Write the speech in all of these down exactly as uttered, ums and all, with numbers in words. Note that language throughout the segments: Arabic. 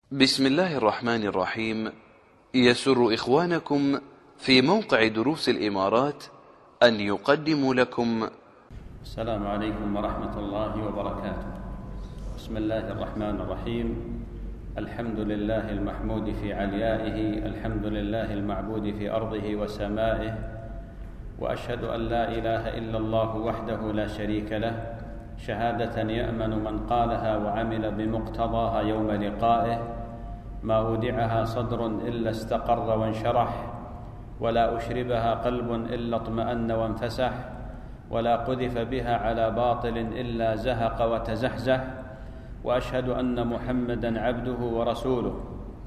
بسم الله الرحمن الرحيم. يسر إخوانكم في موقع دروس الإمارات أن يقدموا لكم السلام عليكم ورحمة الله وبركاته. بسم الله الرحمن الرحيم. الحمد لله المحمود في عليائه، الحمد لله المعبود في أرضه وسمائه، وأشهد أن لا إله إلا الله وحده لا شريك له شهادة يأمن من قالها وعمل بمقتضاها يوم لقائه. ما أودعها صدر إلا استقر وانشرح، ولا أشربها قلب إلا اطمأن وانفسح، ولا قذف بها على باطل إلا زهق وتزحزح. وأشهد أن محمدًا عبده ورسوله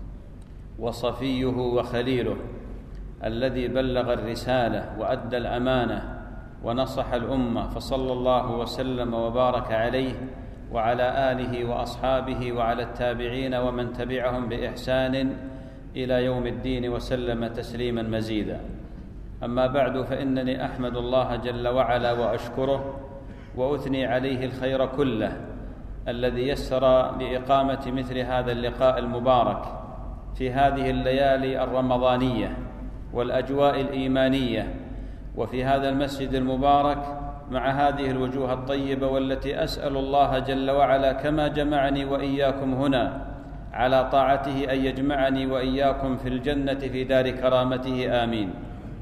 وصفيه وخليله، الذي بلغ الرسالة وأدى الأمانة ونصح الأمة، فصلى الله وسلم وبارك عليه وعلى آله وأصحابه وعلى التابعين ومن تبعهم بإحسان إلى يوم الدين وسلم تسليما مزيدا. أما بعد، فإنني أحمد الله جل وعلا وأشكره وأثني عليه الخير كله الذي يسر لإقامة مثل هذا اللقاء المبارك في هذه الليالي الرمضانية والأجواء الإيمانية، وفي هذا المسجد المبارك مع هذه الوجوه الطيبة، والتي أسأل الله جل وعلا كما جمعني وإياكم هنا على طاعته أن يجمعني وإياكم في الجنة في دار كرامته، آمين.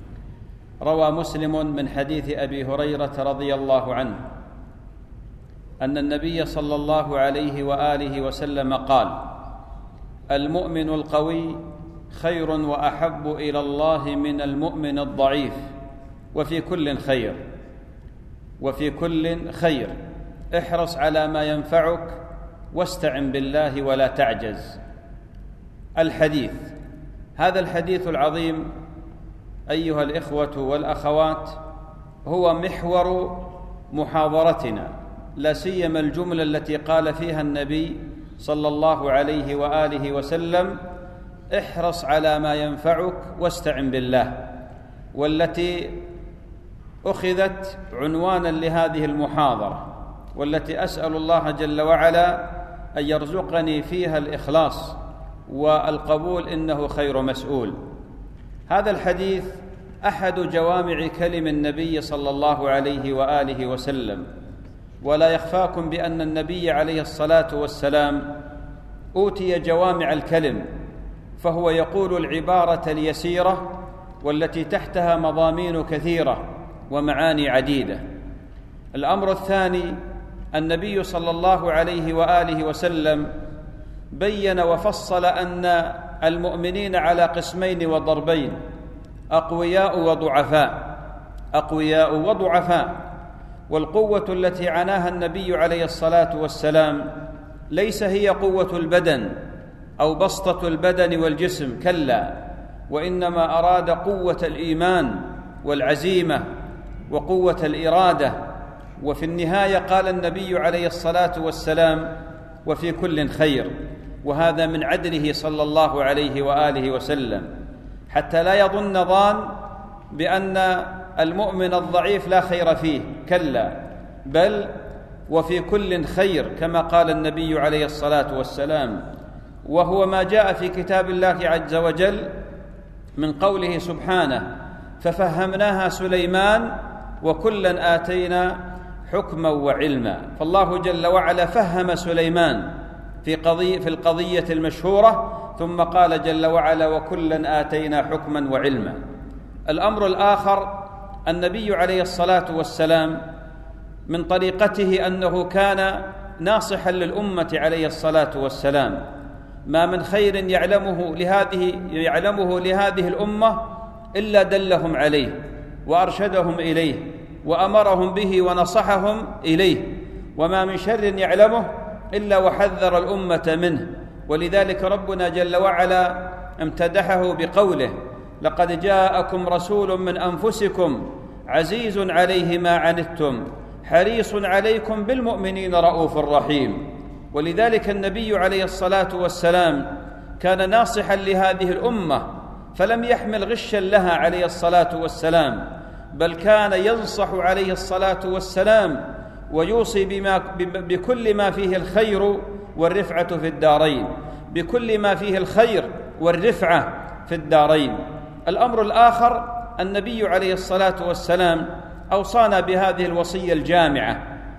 روى مسلم من حديث أبي هريرة رضي الله عنه أن النبي صلى الله عليه وآله وسلم قال: المؤمن القوي خير وأحب إلى الله من المؤمن الضعيف، وفي كل خير وفي كل خير احرص على ما ينفعك واستعن بالله ولا تعجز. الحديث، هذا الحديث العظيم أيها الإخوة والأخوات هو محور محاضرتنا، لا سيما الجملة التي قال فيها النبي صلى الله عليه وآله وسلم: احرص على ما ينفعك واستعن بالله، والتي أخذت عنوانا لهذه المحاضرة، والتي أسأل الله جل وعلا أن يرزقني فيها الإخلاص والقبول، إنه خير مسؤول. هذا الحديث أحد جوامع كلم النبي صلى الله عليه وآله وسلم، ولا يخفاكم بأن النبي عليه الصلاة والسلام أوتي جوامع الكلم، فهو يقول العبارة اليسيرة والتي تحتها مضامين كثيرة ومعاني عديدة. الأمر الثاني، النبي صلى الله عليه وآله وسلم بين وفصل أن المؤمنين على قسمين وضربين: أقوياء وضعفاء، أقوياء وضعفاء. والقوة التي عناها النبي عليه الصلاة والسلام ليس هي قوة البدن أو بسطة البدن والجسم، كلا، وإنما أراد قوة الإيمان والعزيمة وقوة الإرادة. وفي النهاية قال النبي عليه الصلاة والسلام: وفي كل خير. وهذا من عدله صلى الله عليه وآله وسلم، حتى لا يظن ظان بأن المؤمن الضعيف لا خير فيه، كلا، بل وفي كل خير كما قال النبي عليه الصلاة والسلام. وهو ما جاء في كتاب الله عز وجل من قوله سبحانه: ففهمناها سليمان وكلا آتينا حكما وعلما. فالله جل وعلا فهم سليمان في قضية في القضية المشهورة، ثم قال جل وعلا: وكلا آتينا حكما وعلما. الأمر الآخر، النبي عليه الصلاة والسلام من طريقته أنه كان ناصحا للأمة عليه الصلاة والسلام، ما من خير يعلمه لهذه يعلمه لهذه الأمة إلا دلهم عليه وأرشدهم إليه وأمرهم به ونصحهم إليه، وما من شر يعلمه إلا وحذر الأمة منه. ولذلك ربنا جل وعلا امتدحه بقوله: لقد جاءكم رسول من أنفسكم عزيز عليه ما عنتم حريص عليكم بالمؤمنين رؤوف رحيم. ولذلك النبي عليه الصلاة والسلام كان ناصحا لهذه الأمة، فلم يحمل غشا لها عليه الصلاة والسلام، بل كان ينصح عليه الصلاة والسلام ويوصي بما بكل ما فيه الخير والرفعة في الدارين. بكل ما فيه الخير والرفعة في الدارين. الأمر الآخر، النبي عليه الصلاة والسلام أوصانا بهذه الوصية الجامعة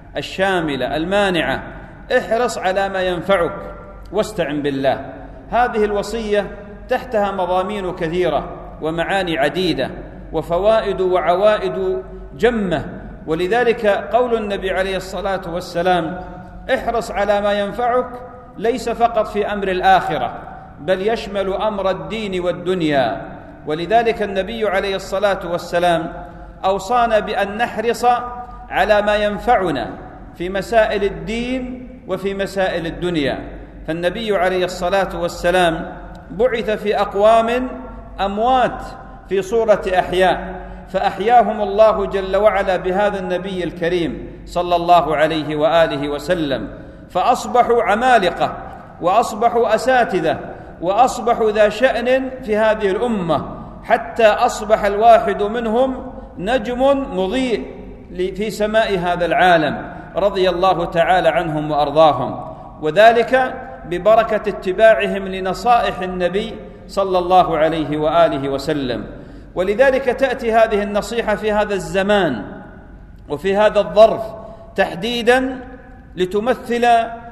الشاملة المانعة: احرص على ما ينفعك واستعن بالله. هذه الوصية تحتها مضامين كثيرة ومعاني عديدة وفوائد وعوائد جمة، ولذلك قول النبي عليه الصلاة والسلام احرص على ما ينفعك ليس فقط في أمر الآخرة، بل يشمل أمر الدين والدنيا. ولذلك النبي عليه الصلاة والسلام أوصانا بأن نحرص على ما ينفعنا في مسائل الدين وفي مسائل الدنيا. فالنبي عليه الصلاة والسلام بعث في أقوام أموات في صورة أحياء، فأحياهم الله جل وعلا بهذا النبي الكريم صلى الله عليه وآله وسلم، فأصبحوا عمالقة وأصبحوا أساتذة وأصبحوا ذا شأن في هذه الأمة، حتى أصبح الواحد منهم نجم مضيء في سماء هذا العالم رضي الله تعالى عنهم وأرضاهم، وذلك ببركة اتباعهم لنصائح النبي صلى الله عليه وآله وسلم. ولذلك تأتي هذه النصيحة في هذا الزمان وفي هذا الظرف تحديداً لتمثل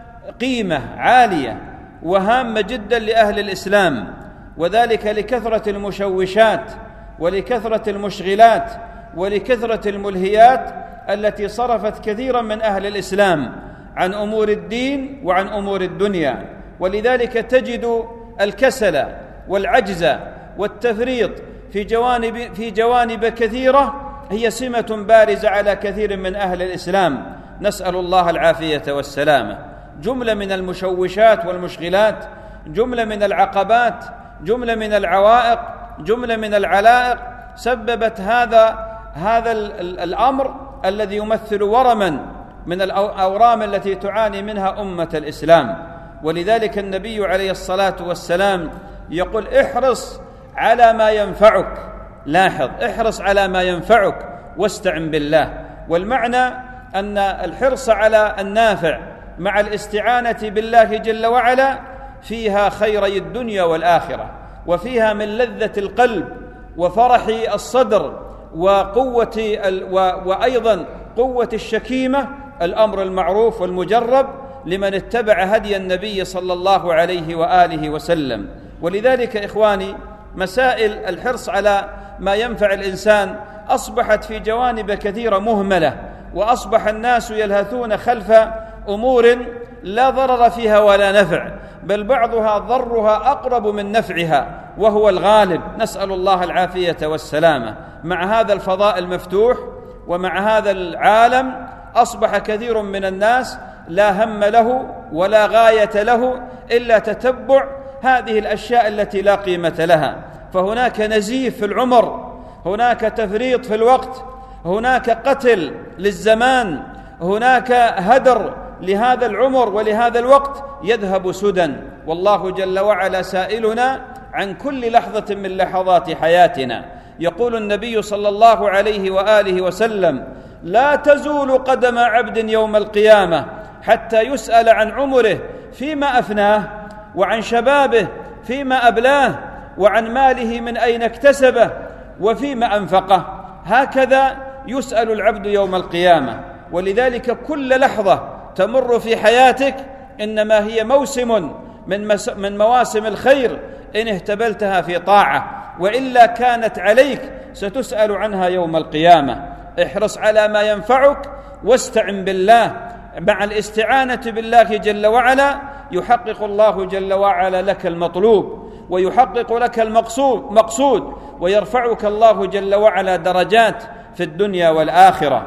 قيمة عالية وهامة جداً لأهل الإسلام، وذلك لكثرة المشوشات ولكثرة المشغلات ولكثرة الملهيات التي صرفت كثيراً من أهل الإسلام عن أمور الدين وعن أمور الدنيا. ولذلك تجد الكسل والعجز والتفريط في جوانب في جوانب كثيرة هي سمة بارزة على كثير من أهل الإسلام، نسأل الله العافية والسلامة. جملة من المشوشات والمشغلات، جملة من العقبات، جملة من العوائق، جملة من العلائق سببت هذا هذا الأمر الذي يمثل ورما من الأورام التي تعاني منها أمة الإسلام. ولذلك النبي عليه الصلاة والسلام يقول احرص على ما ينفعك. لاحظ، احرص على ما ينفعك واستعن بالله. والمعنى أن الحرص على النافع مع الاستعانة بالله جل وعلا فيها خيري الدنيا والآخرة، وفيها من لذة القلب وفرح الصدر وقوة ال... و... وأيضا قوة الشكيمة الأمر المعروف والمجرب لمن اتبع هدي النبي صلى الله عليه وآله وسلم. ولذلك إخواني، مسائل الحرص على ما ينفع الإنسان أصبحت في جوانب كثيرة مهملة، وأصبح الناس يلهثون خلف أمور لا ضرر فيها ولا نفع، بل بعضها ضرها أقرب من نفعها وهو الغالب، نسأل الله العافية والسلامة. مع هذا الفضاء المفتوح ومع هذا العالم أصبح كثير من الناس لا هم له ولا غاية له إلا تتبع هذه الأشياء التي لا قيمة لها. فهناك نزيف في العمر، هناك تفريط في الوقت، هناك قتل للزمان، هناك هدر لهذا العمر ولهذا الوقت يذهب سدى. والله جل وعلا سائلنا عن كل لحظة من لحظات حياتنا. يقول النبي صلى الله عليه وآله وسلم لا تزول قدم عبد يوم القيامة حتى يسأل عن عمره فيما أفناه، وعن شبابه فيما أبلاه، وعن ماله من أين اكتسبه وفيما أنفقه. هكذا يسأل العبد يوم القيامة. ولذلك كل لحظة تمر في حياتك إنما هي موسم من, مس من مواسم الخير إن اهتبلتها في طاعة، وإلا كانت عليك ستسأل عنها يوم القيامة. احرص على ما ينفعك واستعن بالله. مع الاستعانة بالله جل وعلا يحقق الله جل وعلا لك المطلوب ويحقق لك المقصود مقصود ويرفعك الله جل وعلا درجات في الدنيا والآخرة.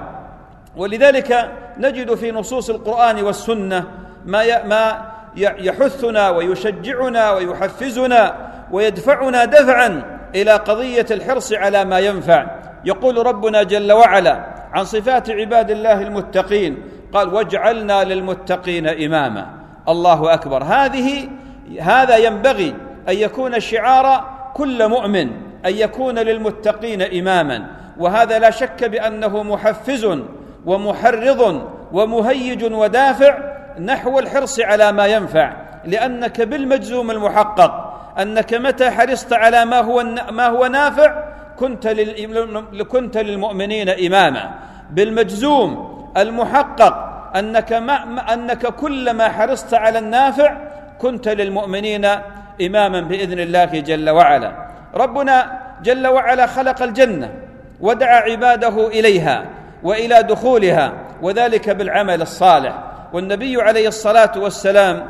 ولذلك نجد في نصوص القرآن والسنة ما ما يحثنا ويشجعنا ويحفزنا ويدفعنا دفعا إلى قضية الحرص على ما ينفع. يقول ربنا جل وعلا عن صفات عباد الله المتقين قال واجعلنا للمتقين إماما. الله أكبر. هذه هذا ينبغي أن يكون شعار كل مؤمن، أن يكون للمتقين إماما، وهذا لا شك بأنه محفز ومحرض ومهيج ودافع نحو الحرص على ما ينفع. لأنك بالمجزوم المحقق أنك متى حرصت على ما هو ما هو نافع كنت كنت للمؤمنين إماما. بالمجزوم المحقق أنك ما أنك كلما حرصت على النافع كنت للمؤمنين إماما بإذن الله جل وعلا. ربنا جل وعلا خلق الجنة ودعا عباده إليها وإلى دخولها، وذلك بالعمل الصالح. والنبي عليه الصلاة والسلام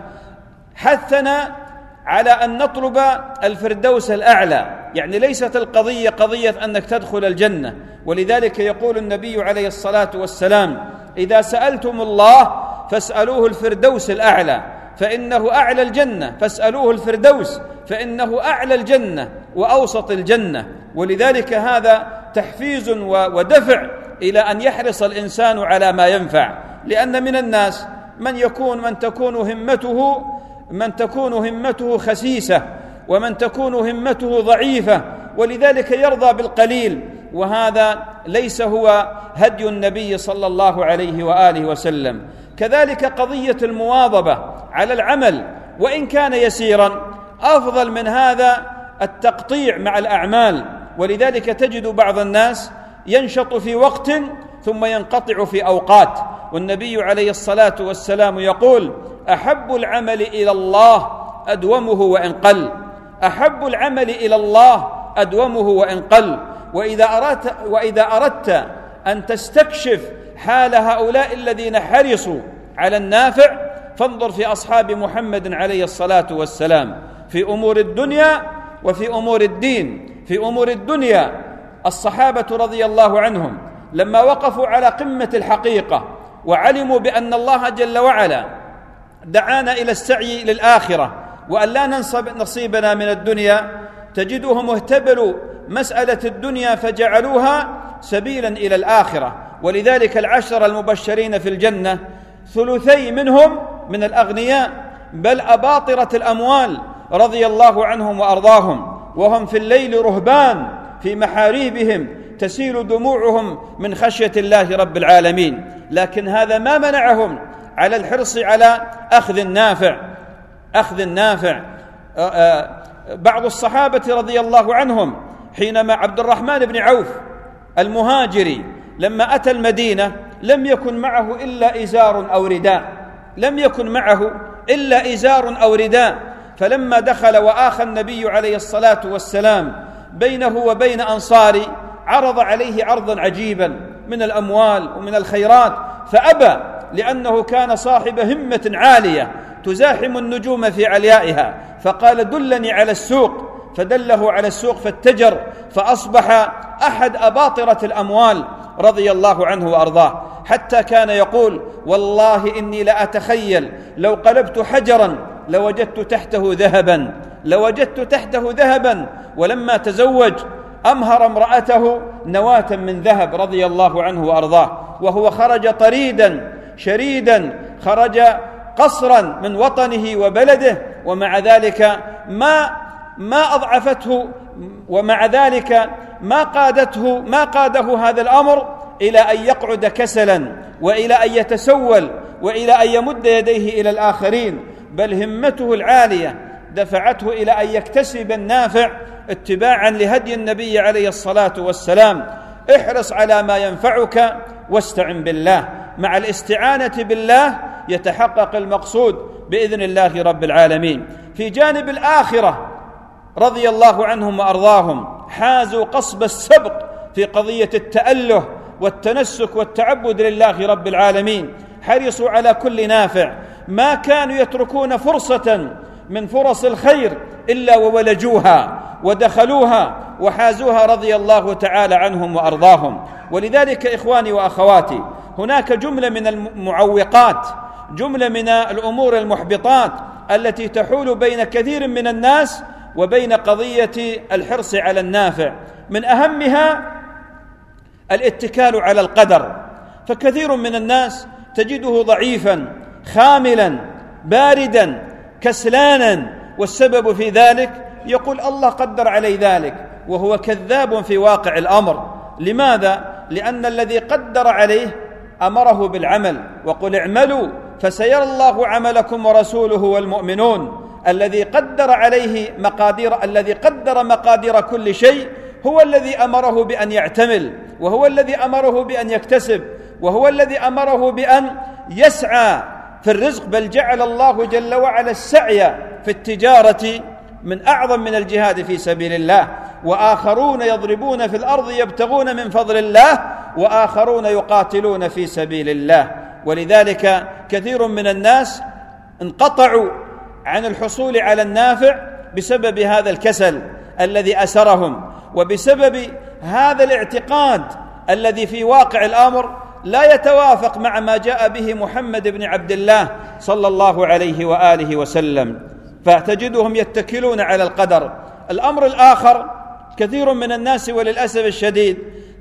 حثنا على أن نطلب الفردوس الأعلى، يعني ليست القضية قضية أنك تدخل الجنة. ولذلك يقول النبي عليه الصلاة والسلام: إذا سألتم الله فاسألوه الفردوس الأعلى فإنه أعلى الجنة، فاسألوه الفردوس فإنه أعلى الجنة وأوسط الجنة. ولذلك هذا تحفيز ودفع إلى أن يحرص الإنسان على ما ينفع، لأن من الناس من يكون من تكون همته من تكون همته خسيسة، ومن تكون همته ضعيفة، ولذلك يرضى بالقليل، وهذا ليس هو هدي النبي صلى الله عليه وآله وسلم. كذلك قضية المواظبة على العمل وإن كان يسيرا أفضل من هذا التقطيع مع الأعمال. ولذلك تجد بعض الناس ينشط في وقت ثم ينقطع في أوقات، والنبي عليه الصلاة والسلام يقول: أحب العمل إلى الله أدومه وإن قل، أحب العمل إلى الله أدومه وإن قل. وإذا أردت, وإذا أردت أن تستكشف حال هؤلاء الذين حرصوا على النافع فانظر في أصحاب محمد عليه الصلاة والسلام في أمور الدنيا وفي أمور الدين. في أمور الدنيا الصحابة رضي الله عنهم لما وقفوا على قمة الحقيقة وعلموا بأن الله جل وعلا دعانا إلى السعي للآخرة وأن لا ننصب نصيبنا من الدنيا، تجدهم اهتبلوا مسألة الدنيا فجعلوها سبيلا إلى الآخرة. ولذلك العشر المبشرين في الجنة ثلثي منهم من الأغنياء، بل أباطرة الأموال رضي الله عنهم وأرضاهم، وهم في الليل رهبان في محاريبهم تسيل دموعهم من خشية الله رب العالمين. لكن هذا ما منعهم على الحرص على أخذ النافع أخذ النافع بعض الصحابة رضي الله عنهم حينما عبد الرحمن بن عوف المهاجري لما أتى المدينة لم يكن معه إلا إزار أو رداء لم يكن معه إلا إزار أو رداء فلما دخل وآخى النبي عليه الصلاة والسلام بينه وبين أنصاري عرض عليه عرضا عجيبا من الأموال ومن الخيرات، فأبى لأنه كان صاحب همة عالية تزاحم النجوم في عليائها، فقال: دلني على السوق، فدله على السوق فاتجر فأصبح أحد أباطرة الأموال رضي الله عنه وأرضاه، حتى كان يقول: والله إني لأتخيل لو قلبت حجرا لوجدت تحته ذهبا لوجدت تحته ذهبا ولما تزوج أمهر امرأته نواة من ذهب رضي الله عنه وأرضاه، وهو خرج طريدا شريدا، خرج قصرا من وطنه وبلده، ومع ذلك ما ما أضعفته ومع ذلك ما قادته ما قاده هذا الأمر إلى أن يقعد كسلا وإلى أن يتسول وإلى أن يمد يديه إلى الآخرين، بل همته العالية دفعته إلى أن يكتسب النافع اتباعا لهدي النبي عليه الصلاة والسلام. احرص على ما ينفعك واستعن بالله، مع الاستعانة بالله يتحقق المقصود بإذن الله رب العالمين. في جانب الآخرة رضي الله عنهم وأرضاهم حازوا قصب السبق في قضية التأله والتنسك والتعبد لله رب العالمين، حرصوا على كل نافع، ما كانوا يتركون فرصة من فرص الخير إلا وولجوها ودخلوها وحازوها رضي الله تعالى عنهم وأرضاهم. ولذلك إخواني وأخواتي هناك جملة من المعوقات، جملة من الأمور المحبطات التي تحول بين كثير من الناس وبين قضية الحرص على النافع. من أهمها الاتكال على القدر، فكثير من الناس تجده ضعيفا خاملا باردا كسلانا، والسبب في ذلك يقول الله قدر علي ذلك، وهو كذاب في واقع الأمر. لماذا؟ لأن الذي قدر عليه أمره بالعمل، وقل اعملوا فسيرى الله عملكم ورسوله والمؤمنون. الذي قدر عليه مقادير الذي قدر مقادير كل شيء هو الذي أمره بأن يعتمل، وهو الذي أمره بأن يكتسب، وهو الذي أمره بأن يسعى في الرزق، بل جعل الله جل وعلا السعي في التجارة من أعظم من الجهاد في سبيل الله. وآخرون يضربون في الأرض يبتغون من فضل الله، وآخرون يقاتلون في سبيل الله. ولذلك كثير من الناس انقطعوا عن الحصول على النافع بسبب هذا الكسل الذي أسرهم، وبسبب هذا الاعتقاد الذي في واقع الأمر لا يتوافق مع ما جاء به محمد بن عبد الله صلى الله عليه وآله وسلم، فتجدهم يتكلون على القدر. الأمر الآخر، كثير من الناس وللأسف الشديد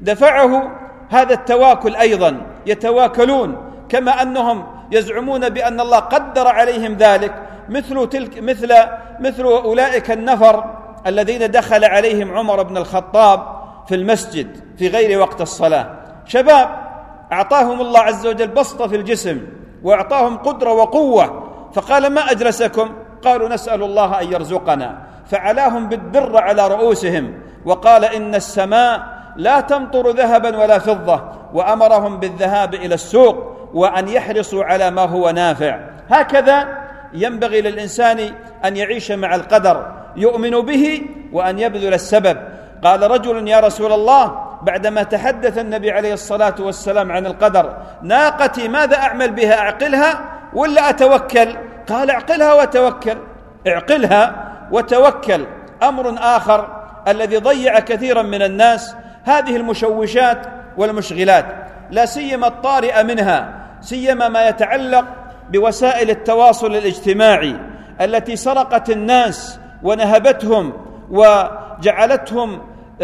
دفعه هذا التواكل أيضا، يتواكلون كما أنهم يزعمون بأن الله قدر عليهم ذلك، مثل تلك مثل مثل أولئك النفر الذين دخل عليهم عمر بن الخطاب في المسجد في غير وقت الصلاة، شباب أعطاهم الله عز وجل بسطة في الجسم وأعطاهم قدرة وقوة، فقال: ما أجلسكم؟ قالوا: نسأل الله أن يرزقنا. فعلاهم بالدر على رؤوسهم وقال: إن السماء لا تمطر ذهبا ولا فضة، وأمرهم بالذهاب إلى السوق وأن يحرصوا على ما هو نافع. هكذا ينبغي للإنسان أن يعيش مع القدر، يؤمن به وأن يبذل السبب. قال رجل: يا رسول الله، بعدما تحدث النبي عليه الصلاة والسلام عن القدر، ناقتي ماذا أعمل بها؟ أعقلها ولا أتوكل؟ قال: اعقلها وتوكل، اعقلها وتوكل. أمر آخر الذي ضيع كثيرا من الناس هذه المشوشات والمشغلات، لا سيما الطارئة منها، سيما ما يتعلق بوسائل التواصل الاجتماعي التي سرقت الناس ونهبتهم وجعلتهم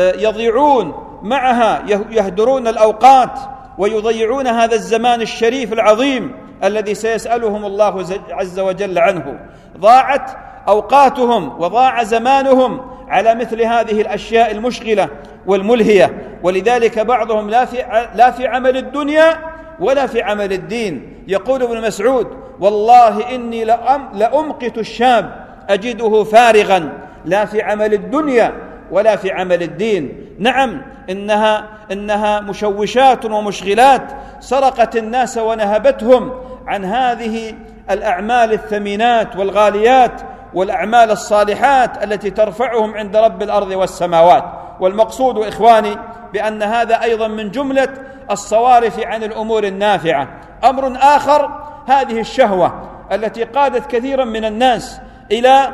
يضيعون معها، يهدرون الأوقات ويضيعون هذا الزمان الشريف العظيم الذي سيسألهم الله عز وجل عنه. ضاعت أوقاتهم وضاع زمانهم على مثل هذه الأشياء المشغلة والملهية. ولذلك بعضهم لا في لا في عمل الدنيا ولا في عمل الدين. يقول ابن مسعود: والله إني لأمقت الشاب أجده فارغا، لا في عمل الدنيا ولا في عمل الدين. نعم، إنها إنها مشوشات ومشغلات سرقت الناس ونهبتهم عن هذه الأعمال الثمينات والغاليات والأعمال الصالحات التي ترفعهم عند رب الأرض والسماوات. والمقصود إخواني بأن هذا أيضا من جملة الصوارف عن الأمور النافعة. أمر آخر، هذه الشهوة التي قادت كثيرا من الناس إلى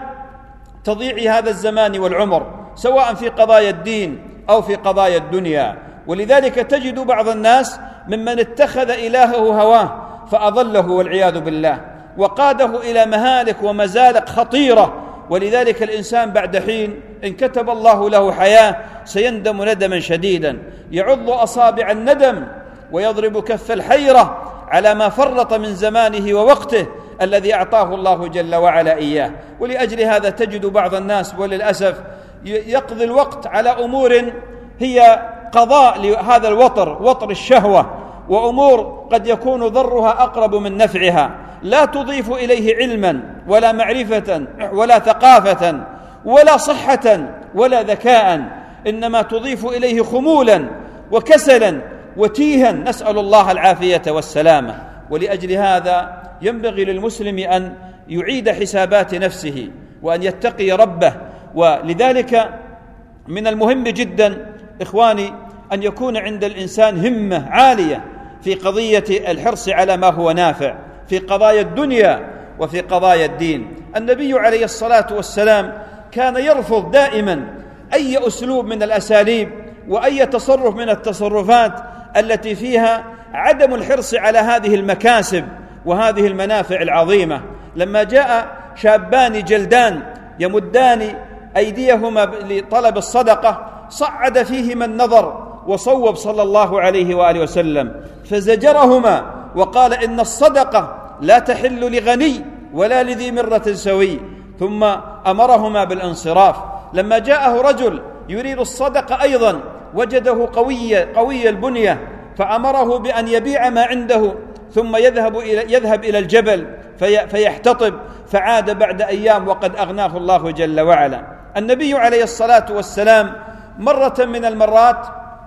تضييع هذا الزمان والعمر، سواء في قضايا الدين أو في قضايا الدنيا. ولذلك تجد بعض الناس ممن اتخذ إلهه هواه فأضله والعياذ بالله، وقاده إلى مهالك ومزالق خطيرة. ولذلك الإنسان بعد حين إن كتب الله له حياة سيندم ندما شديدا، يعض أصابع الندم ويضرب كف الحيرة على ما فرط من زمانه ووقته الذي أعطاه الله جل وعلا إياه. ولأجل هذا تجد بعض الناس وللأسف يقضي الوقت على أمور هي قضاء لهذا الوطر، وطر الشهوة، وأمور قد يكون ضرها أقرب من نفعها، لا تضيف إليه علما ولا معرفة ولا ثقافة ولا صحة ولا ذكاء، إنما تضيف إليه خمولا وكسلا وتيها، نسأل الله العافية والسلامة. ولأجل هذا ينبغي للمسلم أن يعيد حسابات نفسه وأن يتقي ربه. ولذلك من المهم جدا إخواني أن يكون عند الإنسان همة عالية في قضية الحرص على ما هو نافع في قضايا الدنيا وفي قضايا الدين. النبي عليه الصلاة والسلام كان يرفض دائما أي أسلوب من الأساليب وأي تصرف من التصرفات التي فيها عدم الحرص على هذه المكاسب وهذه المنافع العظيمة. لما جاء شابان جلدان يمدان أيديهما لطلب الصدقة صعد فيهما النظر وصوب صلى الله عليه وآله وسلم فزجرهما وقال: إن الصدقة لا تحل لغني ولا لذي مرة سوي، ثم أمرهما بالانصراف. لما جاءه رجل يريد الصدقة أيضا وجده قوي قوي البنية فأمره بأن يبيع ما عنده ثم يذهب إلى, يذهب إلى الجبل في فيحتطب، فعاد بعد أيام وقد أغناه الله جل وعلا. النبي عليه الصلاة والسلام مرة من المرات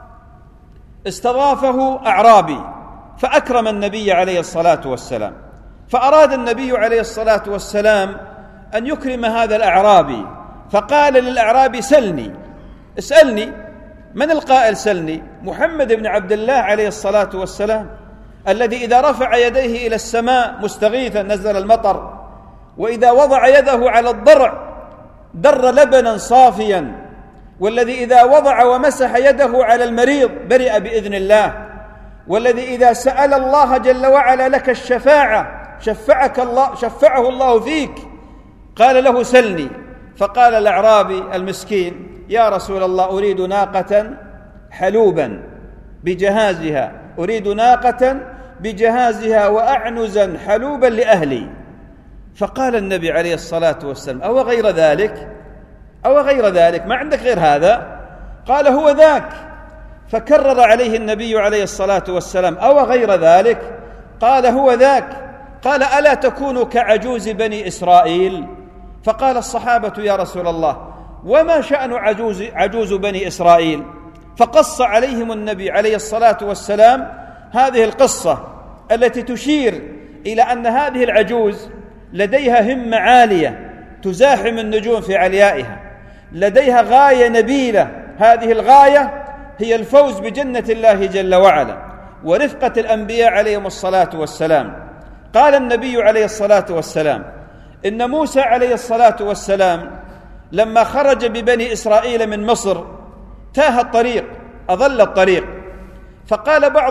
استضافه أعرابي فأكرم النبي عليه الصلاة والسلام، فأراد النبي عليه الصلاة والسلام أن يكرم هذا الأعرابي، فقال للأعرابي: سلني، اسألني. من القائل سلني؟ محمد بن عبد الله عليه الصلاة والسلام، الذي إذا رفع يديه إلى السماء مستغيثا نزل المطر، وإذا وضع يده على الضرع در لبنا صافيا، والذي إذا وضع ومسح يده على المريض برئ بإذن الله، والذي إذا سأل الله جل وعلا لك الشفاعة شفعك الله شفعه الله فيك. قال له: سلني. فقال الأعرابي المسكين: يا رسول الله، أريد ناقة حلوبا بجهازها، أريد ناقة بجهازها وأعنزا حلوبا لأهلي. فقال النبي عليه الصلاة والسلام: أو غير ذلك؟ أو غير ذلك؟ ما عندك غير هذا؟ قال: هو ذاك. فكرر عليه النبي عليه الصلاة والسلام: أو غير ذلك؟ قال: هو ذاك. قال: ألا تكون كعجوز بني إسرائيل؟ فقال الصحابة: يا رسول الله، وما شأن عجوز, عجوز بني إسرائيل؟ فقص عليهم النبي عليه الصلاة والسلام هذه القصة التي تشير إلى أن هذه العجوز لديها همة عالية تزاحم النجوم في عليائها، لديها غاية نبيلة، هذه الغاية هي الفوز بجنة الله جل وعلا ورفقة الأنبياء عليهم الصلاة والسلام. قال النبي عليه الصلاة والسلام: إن موسى عليه الصلاة والسلام لما خرج ببني إسرائيل من مصر تاه الطريق، أضل الطريق، فقال بعض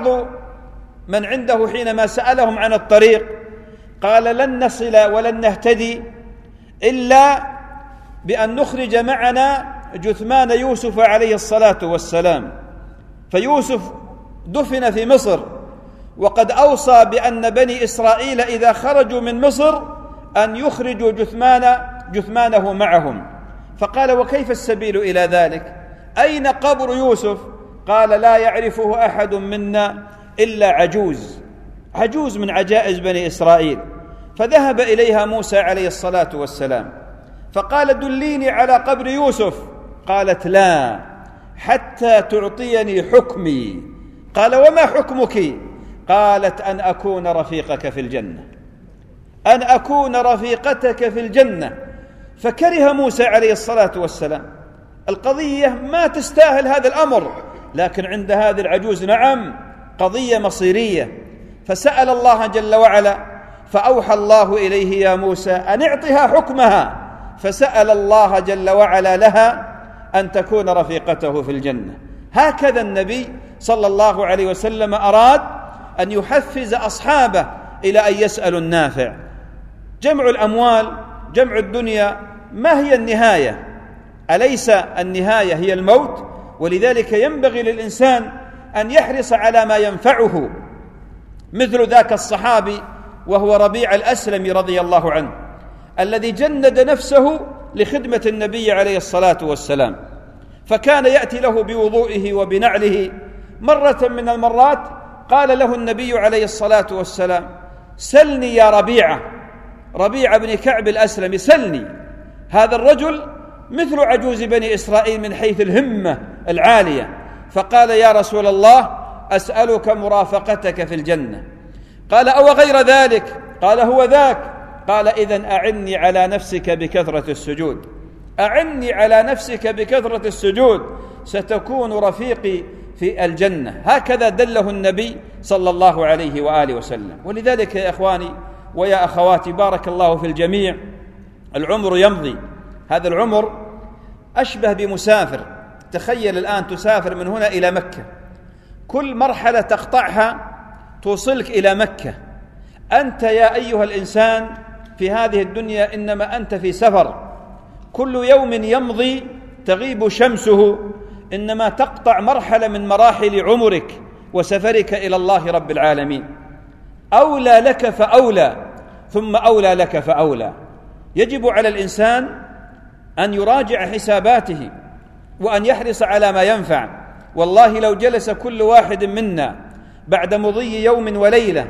من عنده حينما سألهم عن الطريق، قال: لن نصل ولن نهتدي إلا بأن نخرج معنا جثمان يوسف عليه الصلاة والسلام. فيوسف دفن في مصر، وقد أوصى بأن بني إسرائيل إذا خرجوا من مصر أن يخرجوا جثمان جثمانه معهم. فقال: وكيف السبيل إلى ذلك؟ أين قبر يوسف؟ قال: لا يعرفه أحد منا إلا عجوز، عجوز من عجائز بني إسرائيل. فذهب إليها موسى عليه الصلاة والسلام فقال: دليني على قبر يوسف. قالت: لا، حتى تعطيني حكمي. قال: وما حكمك؟ قالت: أن أكون رفيقك في الجنة، أن أكون رفيقتك في الجنة. فكره موسى عليه الصلاة والسلام، القضية ما تستاهل هذا الأمر، لكن عند هذه العجوز نعم قضية مصيرية. فسأل الله جل وعلا، فأوحى الله إليه: يا موسى أن اعطها حكمها. فسأل الله جل وعلا لها أن تكون رفيقته في الجنة. هكذا النبي صلى الله عليه وسلم أراد أن يحفز أصحابه إلى أن يسألوا النافع. جمع الأموال، جمع الدنيا، ما هي النهاية؟ أليس النهاية هي الموت؟ ولذلك ينبغي للإنسان أن يحرص على ما ينفعه، مثل ذاك الصحابي وهو ربيع الأسلمي رضي الله عنه، الذي جند نفسه لخدمة النبي عليه الصلاة والسلام، فكان يأتي له بوضوئه وبنعله. مرة من المرات قال له النبي عليه الصلاة والسلام: سلني يا ربيعة، ربيعة بن كعب الأسلمي، سلني. هذا الرجل مثل عجوز بني إسرائيل من حيث الهمة العالية. فقال: يا رسول الله، أسألك مرافقتك في الجنة. قال: أو غير ذلك؟ قال: هو ذاك. قال: إذن أعني على نفسك بكثرة السجود، أعني على نفسك بكثرة السجود، ستكون رفيقي في الجنة. هكذا دله النبي صلى الله عليه وآله وسلم. ولذلك يا إخواني ويا أخواتي، بارك الله في الجميع، العمر يمضي، هذا العمر أشبه بمسافر. تخيل الآن تسافر من هنا إلى مكة، كل مرحلة تقطعها توصلك إلى مكة. أنت يا أيها الإنسان في هذه الدنيا إنما أنت في سفر، كل يوم يمضي تغيب شمسه إنما تقطع مرحلة من مراحل عمرك وسفرك إلى الله رب العالمين. أولى لك فأولى، ثم أولى لك فأولى. يجب على الإنسان أن يراجع حساباته وأن يحرص على ما ينفع. والله لو جلس كل واحد منا بعد مضي يوم وليلة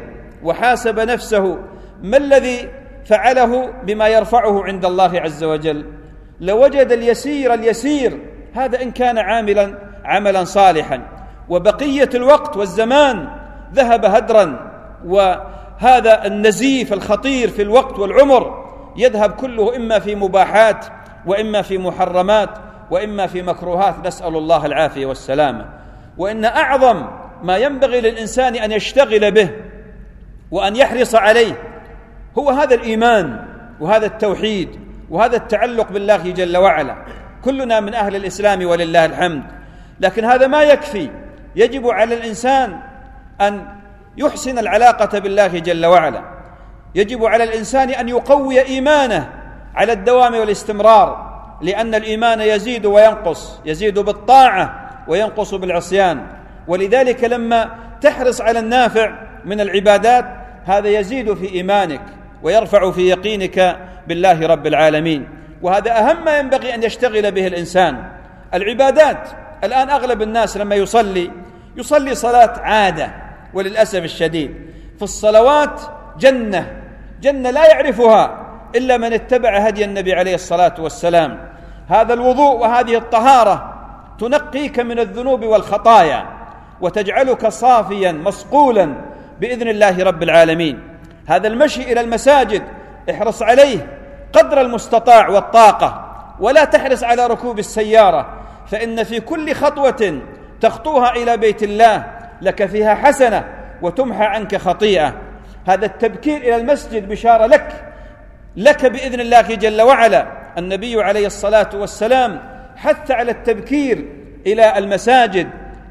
وحاسب نفسه ما الذي فعله بما يرفعه عند الله عز وجل، لوجد اليسير اليسير هذا إن كان عاملا عملا صالحا، وبقية الوقت والزمان ذهب هدرا، وهذا النزيف الخطير في الوقت والعمر يذهب كله إما في مباحات وإما في محرمات وإما في مكروهات، نسأل الله العافية والسلامة. وإن أعظم ما ينبغي للإنسان أن يشتغل به وأن يحرص عليه هو هذا الإيمان وهذا التوحيد وهذا التعلق بالله جل وعلا. كلنا من أهل الإسلام ولله الحمد، لكن هذا ما يكفي، يجب على الإنسان أن يحسن العلاقة بالله جل وعلا، يجب على الإنسان أن يقوي إيمانه على الدوام والاستمرار، لأن الإيمان يزيد وينقص، يزيد بالطاعة وينقص بالعصيان. ولذلك لما تحرص على النافع من العبادات هذا يزيد في إيمانك ويرفع في يقينك بالله رب العالمين، وهذا أهم ما ينبغي أن يشتغل به الإنسان. العبادات الآن أغلب الناس لما يصلي يصلي صلاة عادة، وللأسف الشديد في الصلوات جنة جنة لا يعرفها إلا من اتبع هدي النبي عليه الصلاة والسلام. هذا الوضوء وهذه الطهارة تنقيك من الذنوب والخطايا وتجعلك صافيا مصقولا بإذن الله رب العالمين. هذا المشي إلى المساجد احرص عليه قدر المستطاع والطاقة، ولا تحرص على ركوب السيارة، فإن في كل خطوة تخطوها إلى بيت الله لك فيها حسنة وتمحى عنك خطيئة. هذا التبكير إلى المسجد بشارة لك لك بإذن الله جل وعلا. النبي عليه الصلاة والسلام حث على التبكير إلى المساجد،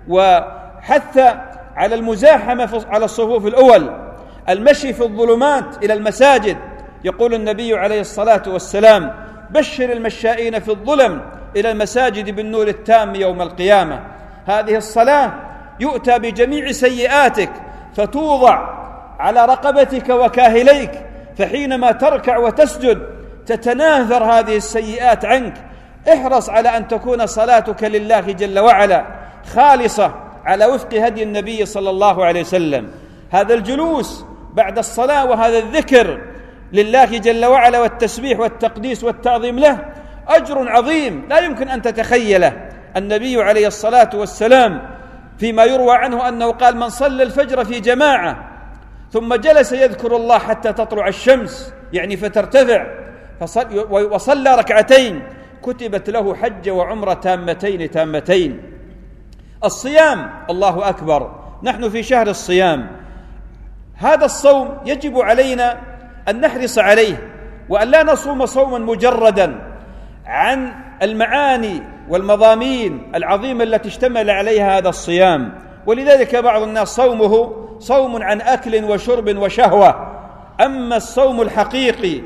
وحث على المزاحمة على الصفوف الأول، المشي في الظلمات إلى المساجد. يقول النبي عليه الصلاة والسلام: بشر المشائين في الظلم إلى المساجد بالنور التام يوم القيامة. هذه الصلاة يؤتى بجميع سيئاتك فتوضع على رقبتك وكاهليك، فحينما تركع وتسجد تتناثر هذه السيئات عنك. احرص على أن تكون صلاتك لله جل وعلا خالصة على وفق هدي النبي صلى الله عليه وسلم. هذا الجلوس بعد الصلاة وهذا الذكر لله جل وعلا والتسبيح والتقديس والتعظيم له أجر عظيم لا يمكن أن تتخيله. النبي عليه الصلاة والسلام فيما يروى عنه أنه قال: من صلى الفجر في جماعة ثم جلس يذكر الله حتى تطلع الشمس، يعني فترتفع، وصلى ركعتين كتبت له حجة وعمرة تامتين تامتين. الصيام الله أكبر، نحن في شهر الصيام. هذا الصوم يجب علينا أن نحرص عليه، وأن لا نصوم صوما مجردا عن المعاني والمضامين العظيمة التي اشتمل عليها هذا الصيام. ولذلك بعض الناس صومه صوم عن أكل وشرب وشهوة، أما الصوم الحقيقي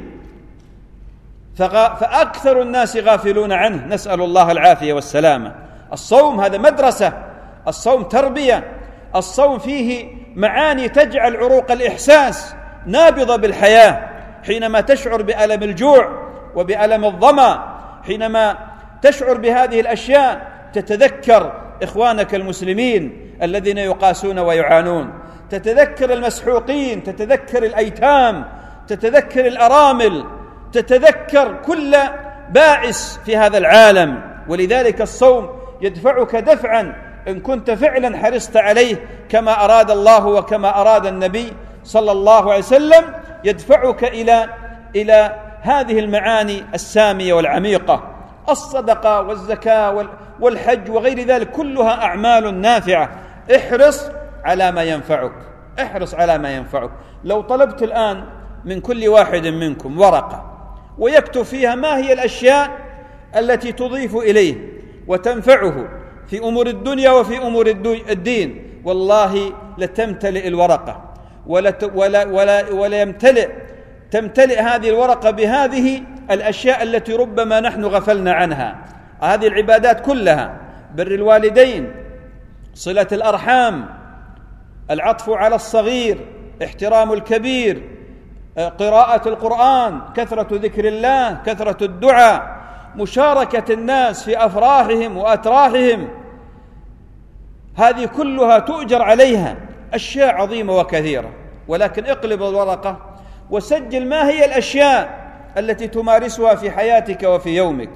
فأكثر الناس غافلون عنه، نسأل الله العافية والسلامة. الصوم هذا مدرسة، الصوم تربية، الصوم فيه معاني تجعل عروق الإحساس نابضة بالحياة. حينما تشعر بألم الجوع وبألم الظمأ، حينما تشعر بهذه الأشياء تتذكر إخوانك المسلمين الذين يقاسون ويعانون، تتذكر المسحوقين، تتذكر الأيتام، تتذكر الأرامل، تتذكر كل بائس في هذا العالم. ولذلك الصوم يدفعك دفعا إن كنت فعلا حرصت عليه كما أراد الله وكما أراد النبي صلى الله عليه وسلم، يدفعك إلى إلى هذه المعاني السامية والعميقة. الصدقة والزكاة والحج وغير ذلك كلها أعمال نافعة. احرص على ما ينفعك، احرص على ما ينفعك. لو طلبت الآن من كل واحد منكم ورقة ويكتب فيها ما هي الأشياء التي تضيف إليه وتنفعه في أمور الدنيا وفي أمور الدين، والله لتمتلئ الورقة ولا ولا ولا, ولا يمتلئ تمتلئ هذه الورقة بهذه الأشياء التي ربما نحن غفلنا عنها. هذه العبادات كلها: بر الوالدين، صلة الأرحام، العطف على الصغير، احترام الكبير، قراءة القرآن، كثرة ذكر الله، كثرة الدعاء، مشاركة الناس في أفراحهم وأتراحهم، هذه كلها تؤجر عليها. أشياء عظيمة وكثيرة. ولكن اقلب الورقة وسجل ما هي الأشياء التي تمارسها في حياتك وفي يومك.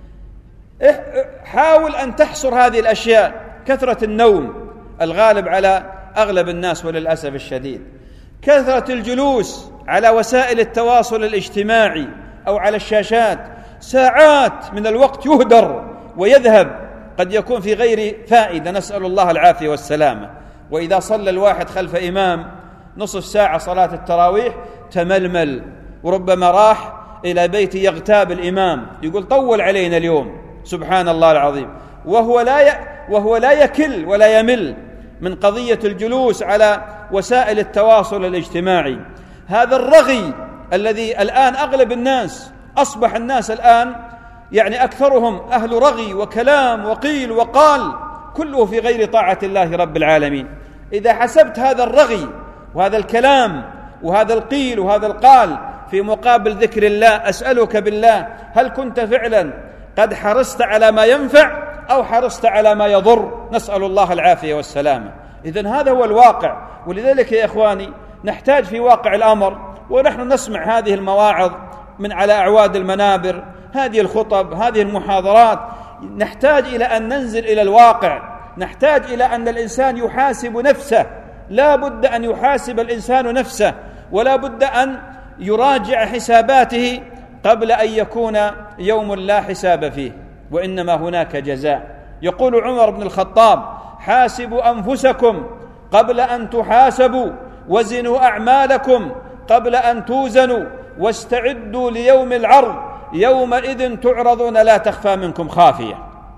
حاول أن تحصر هذه الأشياء. كثرة النوم الغالب على أغلب الناس وللأسف الشديد، كثرة الجلوس على وسائل التواصل الاجتماعي أو على الشاشات، ساعات من الوقت يهدر ويذهب، قد يكون في غير فائدة، نسأل الله العافية والسلامة. وإذا صلى الواحد خلف إمام نصف ساعة صلاة التراويح تململ، وربما راح إلى بيت يغتاب الإمام يقول طول علينا اليوم، سبحان الله العظيم، وهو لا ي... وهو لا يكل ولا يمل من قضية الجلوس على وسائل التواصل الاجتماعي. هذا الرغي الذي الآن أغلب الناس، أصبح الناس الآن يعني أكثرهم أهل رغي وكلام وقيل وقال، كله في غير طاعة الله رب العالمين. إذا حسبت هذا الرغي وهذا الكلام وهذا القيل وهذا القال في مقابل ذكر الله، أسألك بالله هل كنت فعلا قد حرصت على ما ينفع أو حرصت على ما يضر؟ نسأل الله العافية والسلامة. إذن هذا هو الواقع. ولذلك يا إخواني نحتاج في واقع الأمر، ونحن نسمع هذه المواعظ من على أعواد المنابر، هذه الخطب، هذه المحاضرات، نحتاج إلى أن ننزل إلى الواقع، نحتاج إلى أن الإنسان يحاسب نفسه. لا بد أن يحاسب الإنسان نفسه، ولا بد أن يراجع حساباته قبل أن يكون يوم لا حساب فيه، وإنما هناك جزاء. يقول عمر بن الخطاب: حاسبوا أنفسكم قبل أن تحاسبوا، وزنوا أعمالكم قبل أن توزنوا، واستعدوا ليوم العرض، يومئذ تعرضون لا تخفى منكم خافية.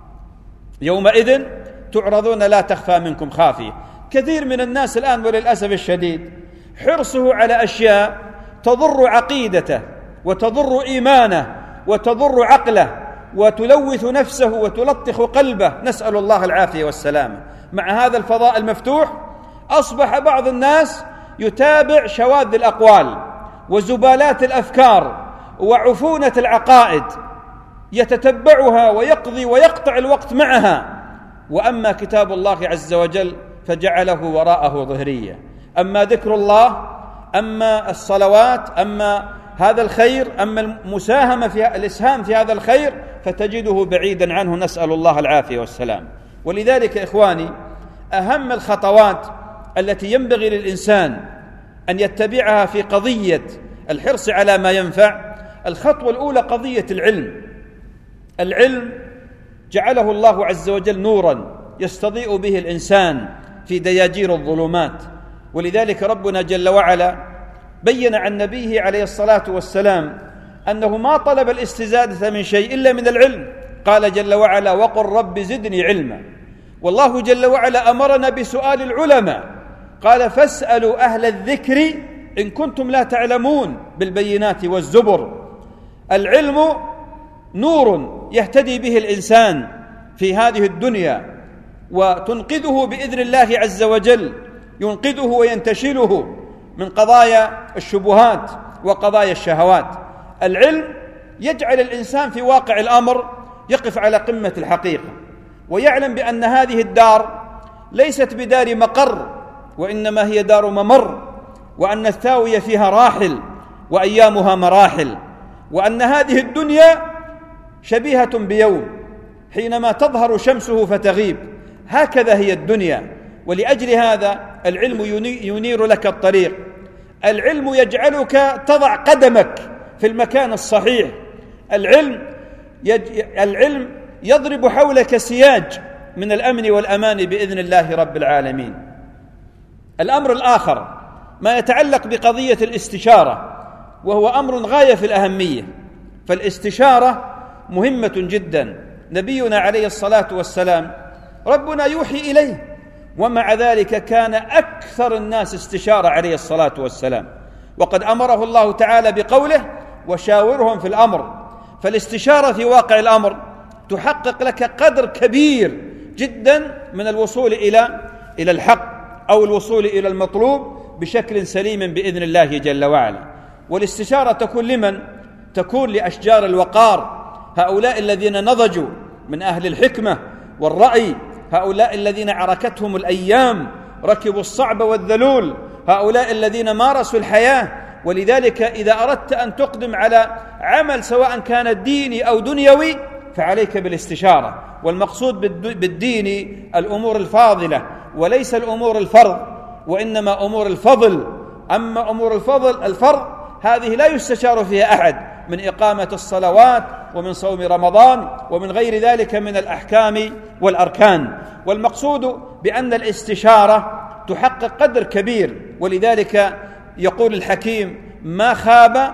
يومئذ تعرضون لا تخفى منكم خافية. كثير من الناس الآن وللأسف الشديد حرصه على أشياء تضر عقيدته وتضر إيمانه وتضر عقله وتلوث نفسه وتلطخ قلبه، نسأل الله العافية والسلامة. مع هذا الفضاء المفتوح أصبح بعض الناس يتابع شواذ الأقوال وزبالات الأفكار وعفونة العقائد، يتتبعها ويقضي ويقطع الوقت معها. وأما كتاب الله عز وجل فجعله وراءه ظهريا. أما ذكر الله، أما الصلوات، أما هذا الخير، أما المساهمة في الإسهام في هذا الخير، فتجده بعيدا عنه، نسأل الله العافية والسلام. ولذلك إخواني أهم الخطوات التي ينبغي للإنسان أن يتبعها في قضية الحرص على ما ينفع، الخطوة الأولى قضية العلم. العلم جعله الله عز وجل نورا يستضيء به الإنسان في دياجير الظلمات. ولذلك ربنا جل وعلا بين عن نبيه عليه الصلاة والسلام أنه ما طلب الاستزادة من شيء إلا من العلم. قال جل وعلا: وقل رب زدني علما. والله جل وعلا أمرنا بسؤال العلماء، قال: فاسألوا أهل الذكر إن كنتم لا تعلمون، بالبينات والزبر. العلم نور يهتدي به الإنسان في هذه الدنيا، وتنقذه بإذن الله عز وجل، ينقذه وينتشله من قضايا الشبهات وقضايا الشهوات. العلم يجعل الإنسان في واقع الأمر يقف على قمة الحقيقة، ويعلم بأن هذه الدار ليست بدار مقر، وإنما هي دار ممر، وأن الثاوية فيها راحل وأيامها مراحل، وأن هذه الدنيا شبيهة بيوم حينما تظهر شمسه فتغيب. هكذا هي الدنيا. ولأجل هذا العلم ينير لك الطريق. العلم يجعلك تضع قدمك في المكان الصحيح. العلم يج... العلم يضرب حولك سياج من الأمن والأمان بإذن الله رب العالمين. الأمر الآخر ما يتعلق بقضية الاستشارة، وهو أمر غاية في الأهمية. فالاستشارة مهمة جدا. نبينا عليه الصلاة والسلام ربنا يوحي إليه، ومع ذلك كان أكثر الناس استشارة عليه الصلاة والسلام، وقد أمره الله تعالى بقوله: وشاورهم في الأمر. فالاستشارة في واقع الأمر تحقق لك قدر كبير جدا من الوصول إلى إلى الحق أو الوصول إلى المطلوب بشكل سليم بإذن الله جل وعلا. والاستشارة تكون لمن؟ تكون لأشجار الوقار، هؤلاء الذين نضجوا من أهل الحكمة والرأي، هؤلاء الذين عركتهم الأيام، ركبوا الصعب والذلول هؤلاء الذين مارسوا الحياة. ولذلك إذا أردت أن تقدم على عمل سواء كان ديني أو دنيوي فعليك بالاستشارة. والمقصود بالدين الأمور الفاضلة وليس الأمور الفرض، وإنما أمور الفضل. أما أمور الفضل الفرض هذه لا يستشار فيها أحد، من إقامة الصلوات ومن صوم رمضان ومن غير ذلك من الأحكام والأركان. والمقصود بأن الاستشارة تحقق قدر كبير. ولذلك يقول الحكيم: ما خاب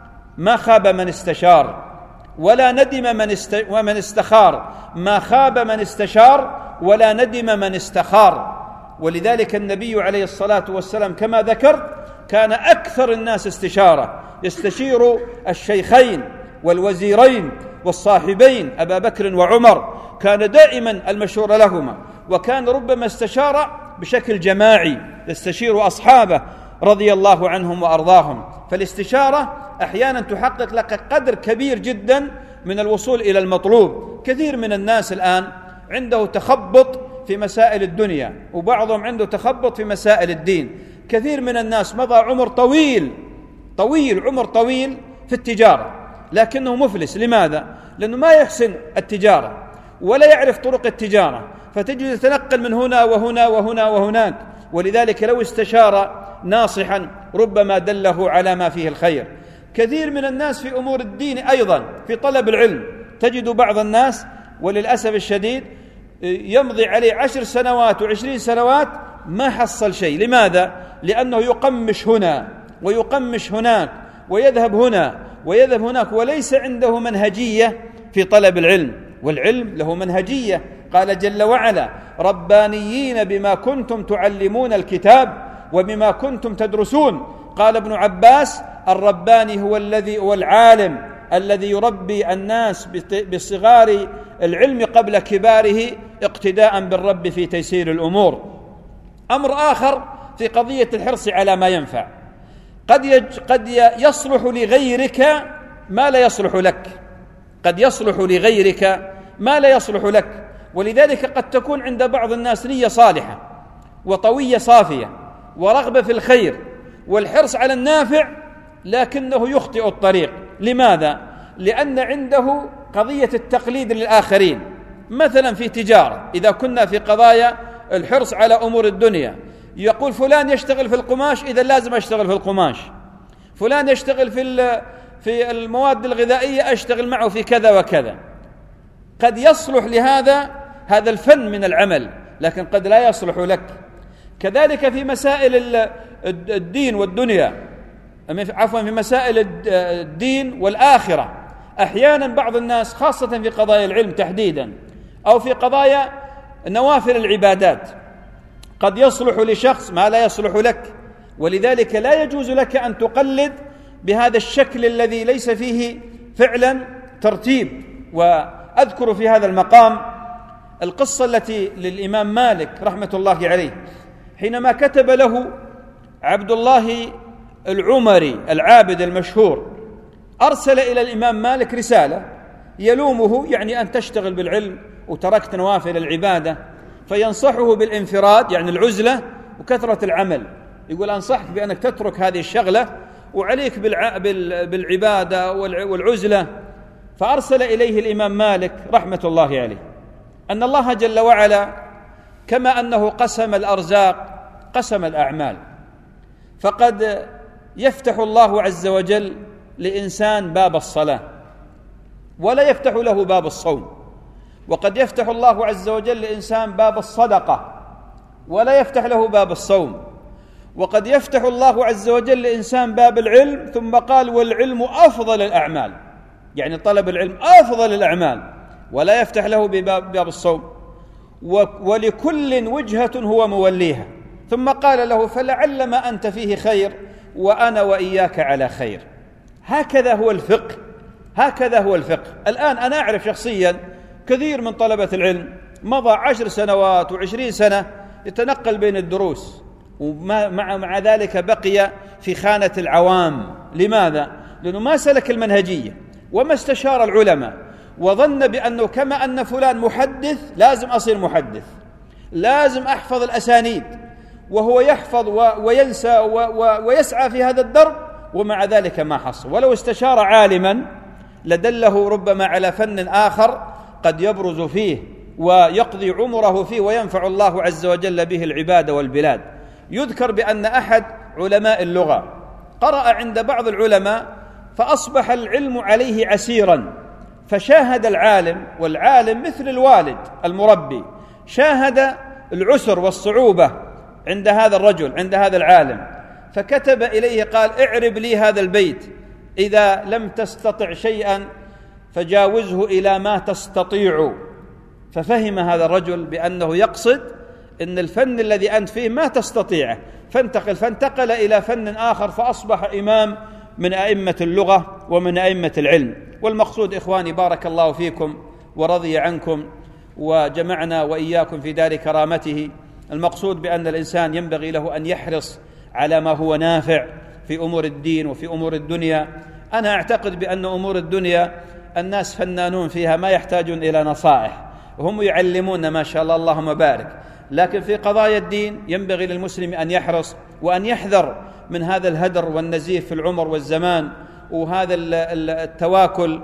ما خاب من استشار ولا ندم من است ومن استخار، ما خاب من استشار ولا ندم من استخار. ولذلك النبي عليه الصلاة والسلام كما ذكر كان أكثر الناس استشارة، يستشير الشيخين والوزيرين والصاحبين أبا بكر وعمر، كان دائما المشورة لهما، وكان ربما استشار بشكل جماعي يستشير أصحابه رضي الله عنهم وأرضاهم. فالاستشارة أحيانا تحقق لك قدر كبير جدا من الوصول إلى المطلوب. كثير من الناس الآن عنده تخبط في مسائل الدنيا، وبعضهم عنده تخبط في مسائل الدين. كثير من الناس مضى عمر طويل طويل عمر طويل في التجارة لكنه مفلس. لماذا؟ لأنه ما يحسن التجارة ولا يعرف طرق التجارة، فتجد يتنقل من هنا وهنا وهنا وهناك. ولذلك لو استشار ناصحا ربما دله على ما فيه الخير. كثير من الناس في أمور الدين أيضا في طلب العلم، تجد بعض الناس وللأسف الشديد يمضي عليه عشر سنوات وعشرين سنوات ما حصل شيء. لماذا؟ لأنه يقمش هنا ويقمش هناك ويذهب هنا ويذهب هناك، وليس عنده منهجية في طلب العلم. والعلم له منهجية. قال جل وعلا: ربانيين بما كنتم تعلمون الكتاب وبما كنتم تدرسون. قال ابن عباس: الرباني هو الذي هو العالم الذي يربي الناس بصغار العلم قبل كباره اقتداء بالرب في تيسير الأمور. أمر آخر في قضية الحرص على ما ينفع. قد يج قد يصلح لغيرك ما لا يصلح لك، قد يصلح لغيرك ما لا يصلح لك. ولذلك قد تكون عند بعض الناس نية صالحة وطوية صافية ورغبة في الخير والحرص على النافع، لكنه يخطئ الطريق. لماذا؟ لأن عنده قضية التقليد للآخرين. مثلا في تجارة، إذا كنا في قضايا الحرص على أمور الدنيا، يقول فلان يشتغل في القماش إذا لازم أشتغل في القماش، فلان يشتغل في في المواد الغذائية أشتغل معه في كذا وكذا. قد يصلح لهذا هذا الفن من العمل، لكن قد لا يصلح لك. كذلك في مسائل الدين والدنيا، عفوا في مسائل الدين والآخرة، أحيانا بعض الناس خاصة في قضايا العلم تحديدا أو في قضايا نوافل العبادات قد يصلح لشخص ما لا يصلح لك. ولذلك لا يجوز لك أن تقلد بهذا الشكل الذي ليس فيه فعلا ترتيب. وأذكر في هذا المقام القصة التي للإمام مالك رحمة الله عليه، حينما كتب له عبد الله العمري العابد المشهور، أرسل إلى الإمام مالك رسالة يلومه، يعني أن تشتغل بالعلم وتركت نوافل العبادة، فينصحه بالانفراد يعني العزلة وكثرة العمل. يقول أنصحك بأنك تترك هذه الشغلة وعليك بالع... بال... بالعبادة والعزلة. فأرسل إليه الإمام مالك رحمة الله عليه أن الله جل وعلا كما أنه قسم الأرزاق قسم الأعمال، فقد يفتح الله عز وجل لإنسان باب الصلاة ولا يفتح له باب الصوم، وقد يفتح الله عز وجل لإنسان باب الصدقة ولا يفتح له باب الصوم، وقد يفتح الله عز وجل لإنسان باب العلم ثم قال والعلم أفضل الأعمال، يعني طلب العلم أفضل الأعمال، ولا يفتح له بباب باب الصوم. ولكل وجهة هو موليها، ثم قال له فلعل ما أنت فيه خير وأنا وإياك على خير. هكذا هو الفقه، هكذا هو الفقه. الآن أنا أعرف شخصيا كثير من طلبة العلم مضى عشر سنوات وعشرين سنة يتنقل بين الدروس، ومع مع ذلك بقي في خانة العوام. لماذا؟ لأنه ما سلك المنهجية وما استشار العلماء، وظن بأنه كما أن فلان محدث لازم أصير محدث، لازم أحفظ الأسانيد، وهو يحفظ وينسى ويسعى في هذا الدرب، ومع ذلك ما حصل. ولو استشار عالما لدله ربما على فن آخر قد يبرز فيه ويقضي عمره فيه وينفع الله عز وجل به العباد والبلاد. يذكر بأن أحد علماء اللغة قرأ عند بعض العلماء فأصبح العلم عليه عسيرا، فشاهد العالم، والعالم مثل الوالد المربي، شاهد العسر والصعوبة عند هذا الرجل، عند هذا العالم، فكتب إليه قال: اعرب لي هذا البيت، إذا لم تستطع شيئا فجاوزه إلى ما تستطيع. ففهم هذا الرجل بأنه يقصد إن الفن الذي أنت فيه ما تستطيعه، فانتقل فانتقل إلى فن آخر، فأصبح إمام من أئمة اللغة ومن أئمة العلم. والمقصود إخواني بارك الله فيكم ورضي عنكم وجمعنا وإياكم في دار كرامته، المقصود بأن الإنسان ينبغي له أن يحرص على ما هو نافع في أمور الدين وفي أمور الدنيا. أنا أعتقد بأن أمور الدنيا الناس فنانون فيها ما يحتاجون إلى نصائح، وهم يعلمون ما شاء الله اللهم بارك، لكن في قضايا الدين ينبغي للمسلم أن يحرص وأن يحذر من هذا الهدر والنزيف في العمر والزمان، وهذا التواكل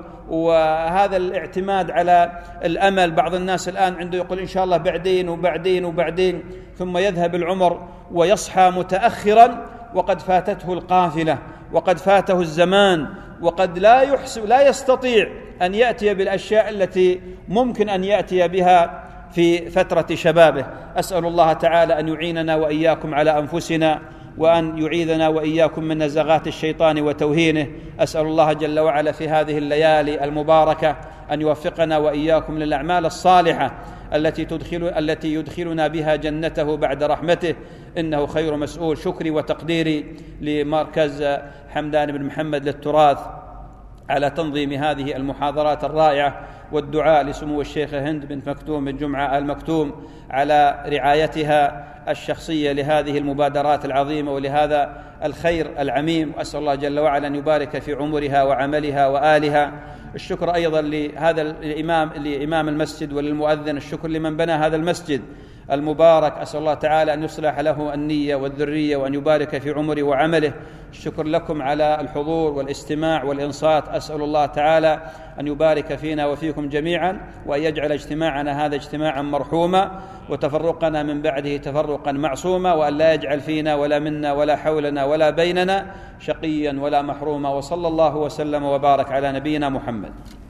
وهذا الاعتماد على الأمل. بعض الناس الآن عنده يقول إن شاء الله بعدين وبعدين وبعدين، ثم يذهب العمر ويصحى متأخرا وقد فاتته القافلة وقد فاته الزمان، وقد لا يحسب لا يستطيع أن يأتي بالأشياء التي ممكن أن يأتي بها في فترة شبابه. أسأل الله تعالى أن يعيننا وإياكم على أنفسنا، وأن يعيذنا وإياكم من نزغات الشيطان وتوهينه. أسأل الله جل وعلا في هذه الليالي المباركة أن يوفقنا وإياكم للأعمال الصالحة التي تدخل التي يدخلنا بها جنته بعد رحمته، إنه خير مسؤول. شكري وتقديري لمركز حمدان بن محمد للتراث على تنظيم هذه المحاضرات الرائعة، والدعاء لسمو الشيخ هند بن مكتوم بن جمعة آل مكتوم على رعايتها الشخصية لهذه المبادرات العظيمة ولهذا الخير العميم، وأسأل الله جل وعلا أن يبارك في عمرها وعملها وآلها. الشكر أيضا لهذا الإمام لإمام المسجد وللمؤذن، الشكر لمن بنى هذا المسجد المبارك، أسأل الله تعالى أن يصلح له النية والذرية وأن يبارك في عمره وعمله. الشكر لكم على الحضور والاستماع والإنصات، أسأل الله تعالى أن يبارك فينا وفيكم جميعا، وأن يجعل اجتماعنا هذا اجتماعا مرحوما وتفرقنا من بعده تفرقا معصوما، وأن لا يجعل فينا ولا منا ولا حولنا ولا بيننا شقيا ولا محروما. وصلى الله وسلم وبارك على نبينا محمد.